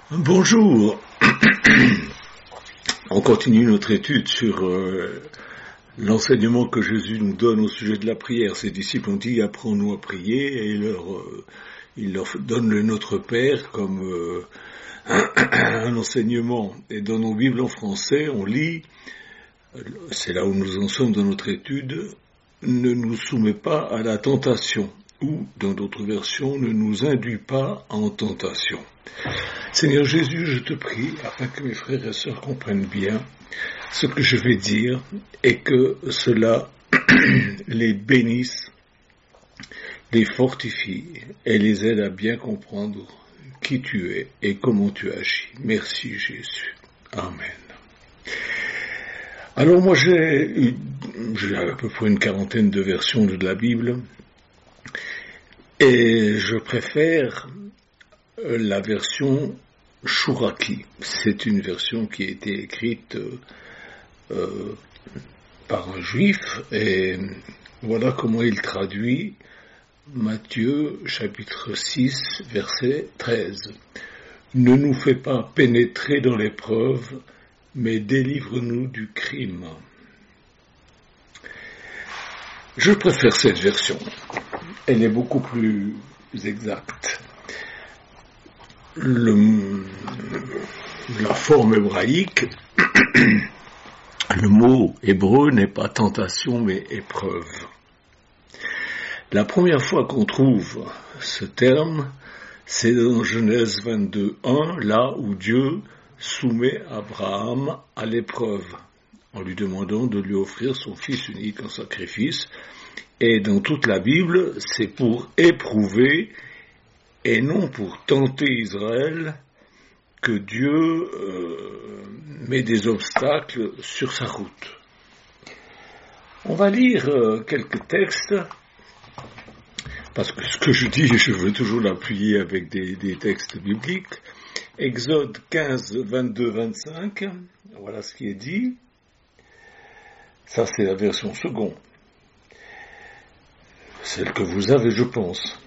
Bonjour, on continue notre étude sur l'enseignement que Jésus nous donne au sujet de la prière. Ses disciples ont dit « Apprends-nous à prier » et il leur donne le Notre Père comme un enseignement. Et dans nos Bibles en français, on lit, c'est là où nous en sommes dans notre étude, « Ne nous soumets pas à la tentation » ou, dans d'autres versions, « Ne nous induis pas en tentation ». Seigneur Jésus, je te prie, afin que mes frères et sœurs comprennent bien ce que je vais dire et que cela les bénisse, les fortifie et les aide à bien comprendre qui tu es et comment tu agis. Merci Jésus. Amen. Alors moi j'ai à peu près une quarantaine de versions de la Bible et je préfère la version Chouraki. C'est une version qui a été écrite par un juif et voilà comment il traduit Matthieu chapitre 6 verset 13. Ne nous fais pas pénétrer dans l'épreuve, mais délivre-nous du crime. Je préfère cette version. Elle est beaucoup plus exacte. La forme hébraïque, le mot hébreu n'est pas tentation mais épreuve. La première fois qu'on trouve ce terme, c'est dans Genèse 22:1, là où Dieu soumet Abraham à l'épreuve, en lui demandant de lui offrir son fils unique en sacrifice. Et dans toute la Bible, c'est pour éprouver et non pour tenter Israël que Dieu met des obstacles sur sa route. On va lire quelques textes, parce que ce que je dis, je veux toujours l'appuyer avec des textes bibliques. Exode 15, 22, 25, voilà ce qui est dit. Ça, c'est la version seconde. Celle que vous avez, je pense.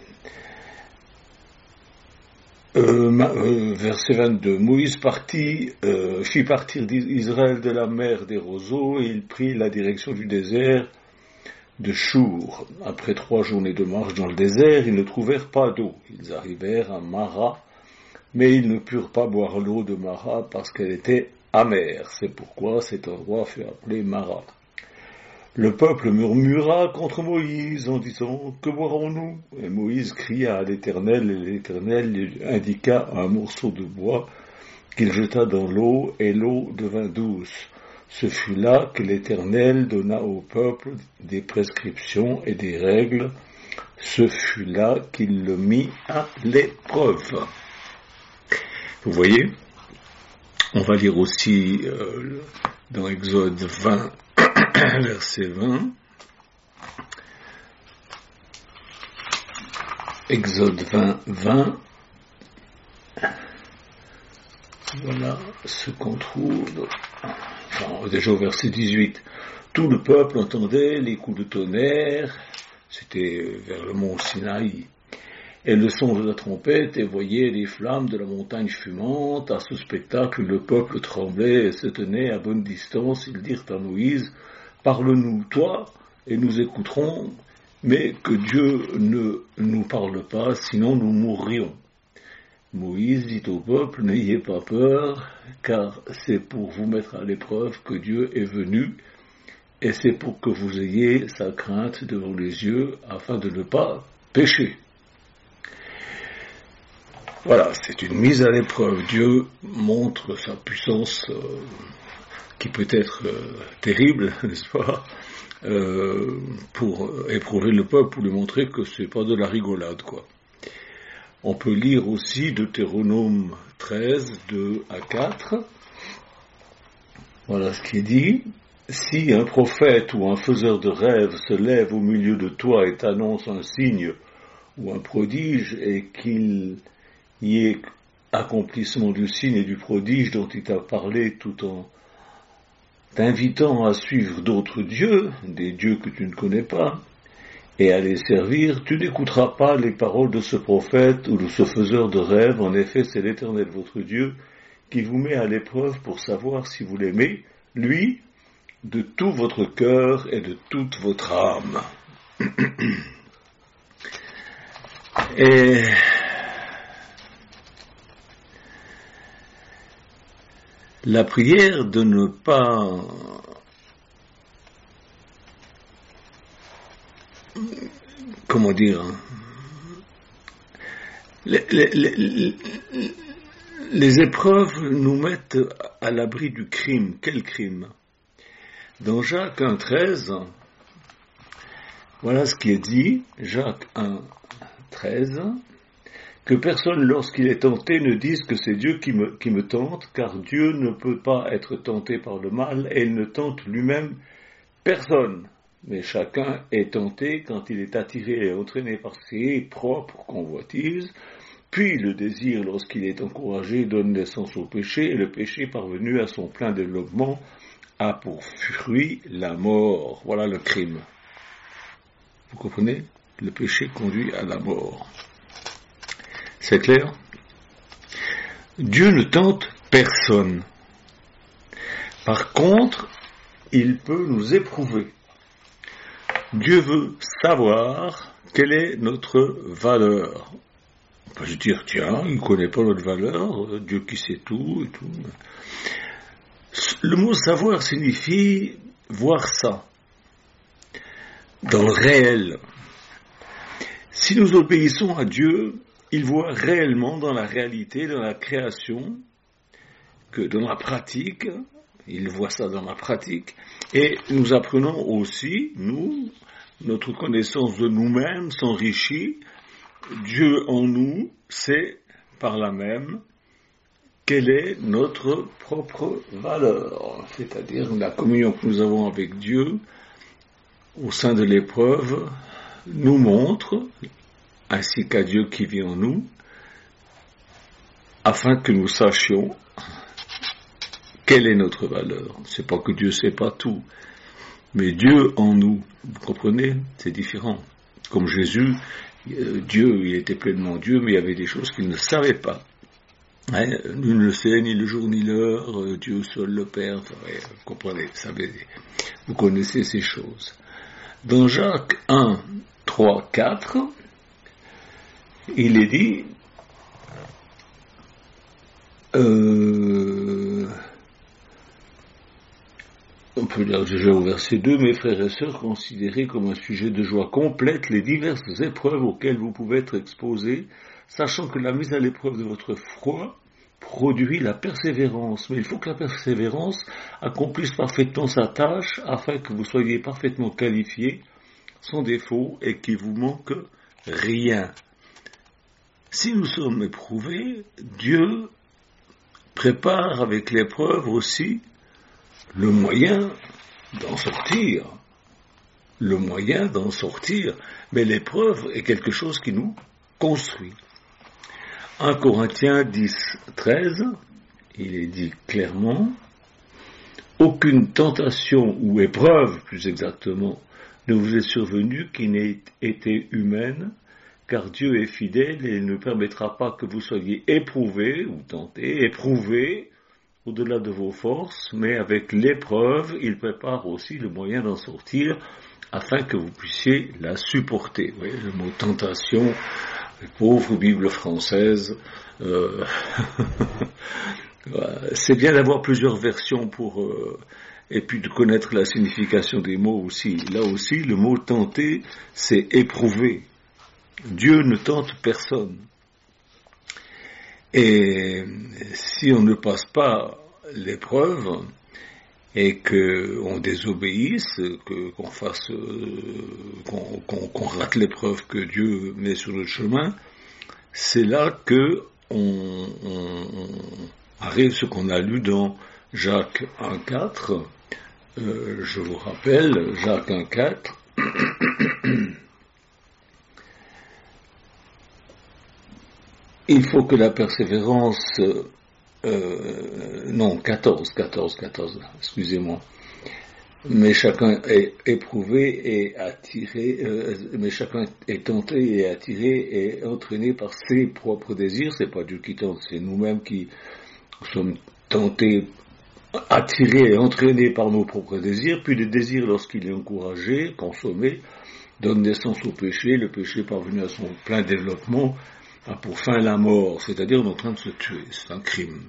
Verset 22, Moïse fit partir Israël de la mer des roseaux et il prit la direction du désert de Chour. Après 3 journées de marche dans le désert, ils ne trouvèrent pas d'eau. Ils arrivèrent à Mara, mais ils ne purent pas boire l'eau de Mara parce qu'elle était amère. C'est pourquoi cet endroit fut appelé Mara. Le peuple murmura contre Moïse en disant « Que boirons-nous » Et Moïse cria à l'Éternel, et l'Éternel lui indiqua un morceau de bois qu'il jeta dans l'eau, et l'eau devint douce. Ce fut là que l'Éternel donna au peuple des prescriptions et des règles. Ce fut là qu'il le mit à l'épreuve. Vous voyez ? On va lire aussi dans Exode 20, verset 20. Exode 20, 20. Voilà ce qu'on trouve. Enfin, déjà au verset 18. Tout le peuple entendait les coups de tonnerre, c'était vers le mont Sinaï, et le son de la trompette, et voyait les flammes de la montagne fumante. À ce spectacle, le peuple tremblait et se tenait à bonne distance. Ils dirent à Moïse, « Parle-nous, toi, et nous écouterons, mais que Dieu ne nous parle pas, sinon nous mourrions. » Moïse dit au peuple, « N'ayez pas peur, car c'est pour vous mettre à l'épreuve que Dieu est venu, et c'est pour que vous ayez sa crainte devant les yeux, afin de ne pas pécher. » Voilà, c'est une mise à l'épreuve. Dieu montre sa puissance qui peut être terrible, n'est-ce pas, pour éprouver le peuple, pour lui montrer que c'est pas de la rigolade, quoi. On peut lire aussi Deutéronome 13, 2 à 4. Voilà ce qui est dit. Si un prophète ou un faiseur de rêves se lève au milieu de toi et t'annonce un signe ou un prodige et qu'il y ait accomplissement du signe et du prodige dont il t'a parlé tout en t'invitant à suivre d'autres dieux, des dieux que tu ne connais pas, et à les servir, tu n'écouteras pas les paroles de ce prophète ou de ce faiseur de rêves. En effet, c'est l'Éternel votre Dieu qui vous met à l'épreuve pour savoir si vous l'aimez, lui, de tout votre cœur et de toute votre âme. Et la prière de ne pas les épreuves nous mettent à l'abri du crime. Quel crime? Dans Jacques 1,13, voilà ce qui est dit, Jacques 1,13, que personne, lorsqu'il est tenté, ne dise que c'est Dieu qui me tente, car Dieu ne peut pas être tenté par le mal, et il ne tente lui-même personne. Mais chacun est tenté quand il est attiré et entraîné par ses propres convoitises, puis le désir, lorsqu'il est encouragé, donne naissance au péché, et le péché, parvenu à son plein développement, a pour fruit la mort. Voilà le crime. Vous comprenez? Le péché conduit à la mort. C'est clair? Dieu ne tente personne. Par contre, il peut nous éprouver. Dieu veut savoir quelle est notre valeur. On peut se dire, tiens, il ne connaît pas notre valeur, Dieu qui sait tout et tout. Le mot savoir signifie voir ça, dans le réel. Si nous obéissons à Dieu, il voit réellement dans la réalité, dans la création, que dans la pratique, il voit ça dans la pratique, et nous apprenons aussi, notre connaissance de nous-mêmes s'enrichit, Dieu en nous sait par là même quelle est notre propre valeur, c'est-à-dire la communion que nous avons avec Dieu au sein de l'épreuve nous montre, ainsi qu'à Dieu qui vit en nous, afin que nous sachions quelle est notre valeur. C'est pas que Dieu ne sait pas tout, mais Dieu en nous, vous comprenez, c'est différent. Comme Jésus, Dieu, il était pleinement Dieu, mais il y avait des choses qu'il ne savait pas. Nul ne le sait, ni le jour ni l'heure, Dieu seul le Père, vous comprenez, vous connaissez ces choses. Dans Jacques 1, 3, 4, il est dit, on peut lire déjà au verset 2, mes frères et sœurs, considérez comme un sujet de joie complète les diverses épreuves auxquelles vous pouvez être exposés, sachant que la mise à l'épreuve de votre foi produit la persévérance. Mais il faut que la persévérance accomplisse parfaitement sa tâche, afin que vous soyez parfaitement qualifiés, sans défaut, et qu'il vous manque rien. Si nous sommes éprouvés, Dieu prépare avec l'épreuve aussi le moyen d'en sortir. Le moyen d'en sortir. Mais l'épreuve est quelque chose qui nous construit. 1 Corinthiens 10, 13, il est dit clairement, aucune tentation ou épreuve, plus exactement, ne vous est survenue qui n'ait été humaine, car Dieu est fidèle et il ne permettra pas que vous soyez éprouvés ou tentés, éprouvés au-delà de vos forces, mais avec l'épreuve, il prépare aussi le moyen d'en sortir afin que vous puissiez la supporter. Vous voyez, le mot tentation, pauvre Bible française, c'est bien d'avoir plusieurs versions et puis de connaître la signification des mots aussi. Là aussi, le mot tenter, c'est éprouver. Dieu ne tente personne. Et si on ne passe pas l'épreuve et qu'on désobéisse, qu'on rate l'épreuve que Dieu met sur notre chemin, c'est là que on arrive ce qu'on a lu dans Jacques 1,4. Je vous rappelle, Jacques 1,4. Il faut que la persévérance, 14, excusez-moi. mais chacun est éprouvé et attiré, mais chacun est tenté et attiré et entraîné par ses propres désirs. C'est pas Dieu qui tente, c'est nous-mêmes qui sommes tentés, attirés et entraînés par nos propres désirs. Puis le désir, lorsqu'il est encouragé, consommé, donne naissance au péché. Le péché, parvenu à son plein développement, a pour fin la mort, c'est-à-dire on est en train de se tuer. C'est un crime.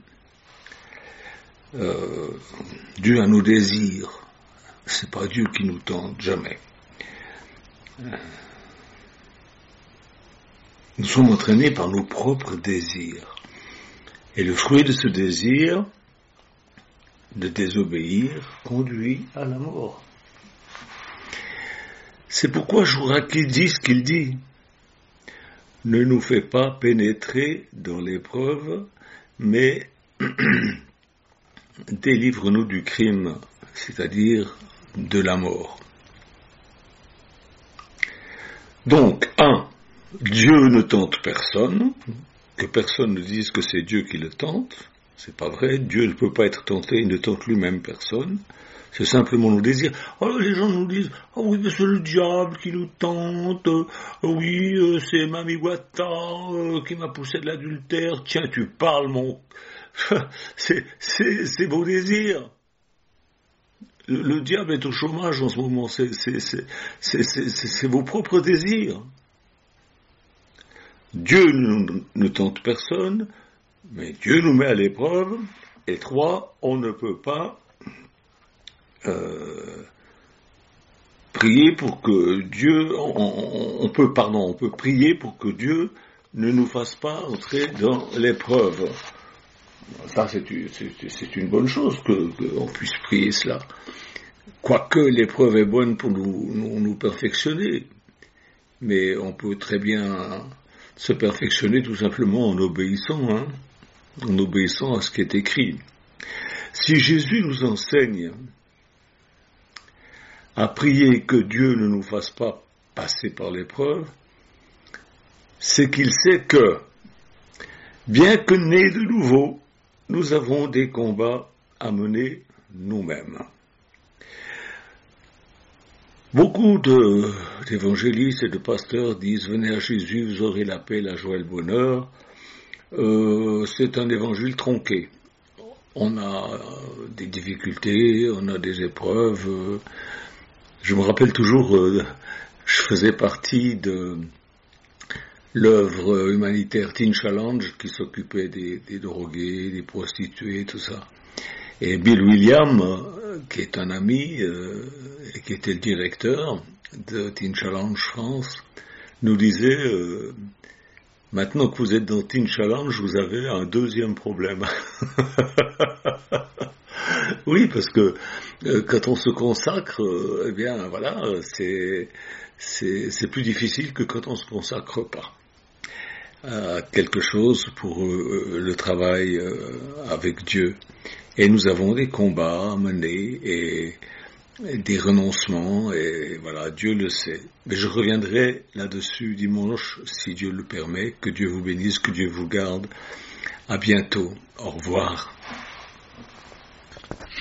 Dieu a nos désirs. C'est pas Dieu qui nous tente, jamais. Nous sommes entraînés par nos propres désirs. Et le fruit de ce désir, de désobéir, conduit à la mort. C'est pourquoi Chouraki dit ce qu'il dit. Ne nous fais pas pénétrer dans l'épreuve, mais délivre-nous du crime, c'est-à-dire de la mort. Donc, Dieu ne tente personne, que personne ne dise que c'est Dieu qui le tente, c'est pas vrai, Dieu ne peut pas être tenté, il ne tente lui-même personne, c'est simplement nos désirs. Alors les gens nous disent, oui, mais c'est le diable qui nous tente, oui, c'est Mami Wata qui m'a poussé de l'adultère, tiens, tu parles, mon... c'est vos désirs. Le diable est au chômage en ce moment, c'est vos propres désirs. Dieu ne tente personne, mais Dieu nous met à l'épreuve. Et 3, on ne peut pas prier pour que Dieu, on peut prier pour que Dieu ne nous fasse pas entrer dans l'épreuve. Ça, c'est une bonne chose qu'on puisse prier cela. Quoique l'épreuve est bonne pour nous perfectionner, mais on peut très bien se perfectionner tout simplement en obéissant à ce qui est écrit. Si Jésus nous enseigne à prier que Dieu ne nous fasse pas passer par l'épreuve, c'est qu'il sait que, bien que nés de nouveau, nous avons des combats à mener nous-mêmes. Beaucoup d'évangélistes et de pasteurs disent « Venez à Jésus, vous aurez la paix, la joie et le bonheur ». C'est un évangile tronqué. On a des difficultés, on a des épreuves. Je me rappelle toujours, je faisais partie de l'œuvre humanitaire Teen Challenge qui s'occupait des drogués, des prostituées, tout ça. Et Bill William, qui est un ami et qui était le directeur de Teen Challenge France, nous disait maintenant que vous êtes dans Teen Challenge, vous avez un deuxième problème. Oui, parce que quand on se consacre, eh bien voilà, c'est plus difficile que quand on se consacre pas à quelque chose pour le travail avec Dieu. Et nous avons des combats à mener et des renoncements, et voilà, Dieu le sait. Mais je reviendrai là-dessus dimanche, si Dieu le permet. Que Dieu vous bénisse, que Dieu vous garde. À bientôt. Au revoir.